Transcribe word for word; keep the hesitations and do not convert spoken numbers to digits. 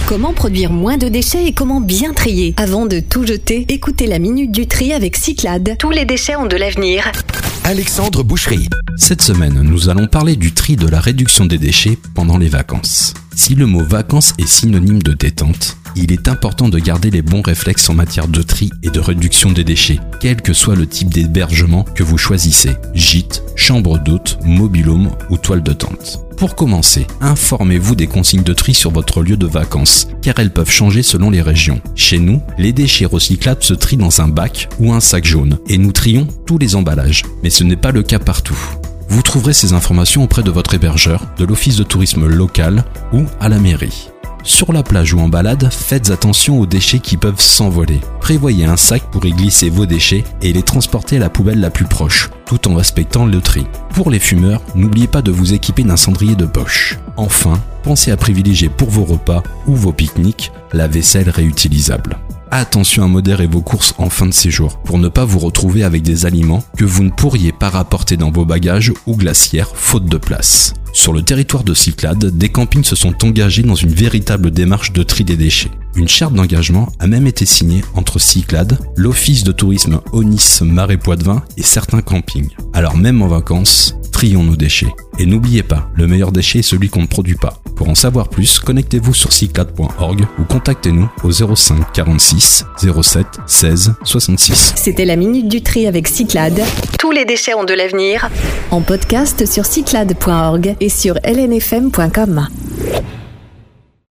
Comment produire moins de déchets et comment bien trier? Avant de tout jeter, écoutez la Minute du Tri avec Cyclades. Tous les déchets ont de l'avenir. Alexandre Boucherie. Cette semaine, nous allons parler du tri de la réduction des déchets pendant les vacances. Si le mot vacances est synonyme de détente, il est important de garder les bons réflexes en matière de tri et de réduction des déchets, quel que soit le type d'hébergement que vous choisissez, gîte, chambre d'hôte, mobil-home ou toile de tente. Pour commencer, informez-vous des consignes de tri sur votre lieu de vacances, car elles peuvent changer selon les régions. Chez nous, les déchets recyclables se trient dans un bac ou un sac jaune, et nous trions tous les emballages, mais ce n'est pas le cas partout. Vous trouverez ces informations auprès de votre hébergeur, de l'office de tourisme local ou à la mairie. Sur la plage ou en balade, faites attention aux déchets qui peuvent s'envoler. Prévoyez un sac pour y glisser vos déchets et les transporter à la poubelle la plus proche, tout en respectant le tri. Pour les fumeurs, n'oubliez pas de vous équiper d'un cendrier de poche. Enfin, pensez à privilégier pour vos repas ou vos pique-niques la vaisselle réutilisable. Attention à modérer vos courses en fin de séjour pour ne pas vous retrouver avec des aliments que vous ne pourriez pas rapporter dans vos bagages ou glacières faute de place. Sur le territoire de Cyclades, des campings se sont engagés dans une véritable démarche de tri des déchets. Une charte d'engagement a même été signée entre Cyclades, l'office de tourisme Onis Marais Poitevin et certains campings. Alors même en vacances, trions nos déchets. Et n'oubliez pas, le meilleur déchet est celui qu'on ne produit pas. Pour en savoir plus, connectez-vous sur cyclades point org ou contactez-nous au zéro cinq quarante-six zéro sept seize soixante-six. C'était la Minute du Tri avec Cyclades. Tous les déchets ont de l'avenir. En podcast sur cyclades point org et sur l n f m point com.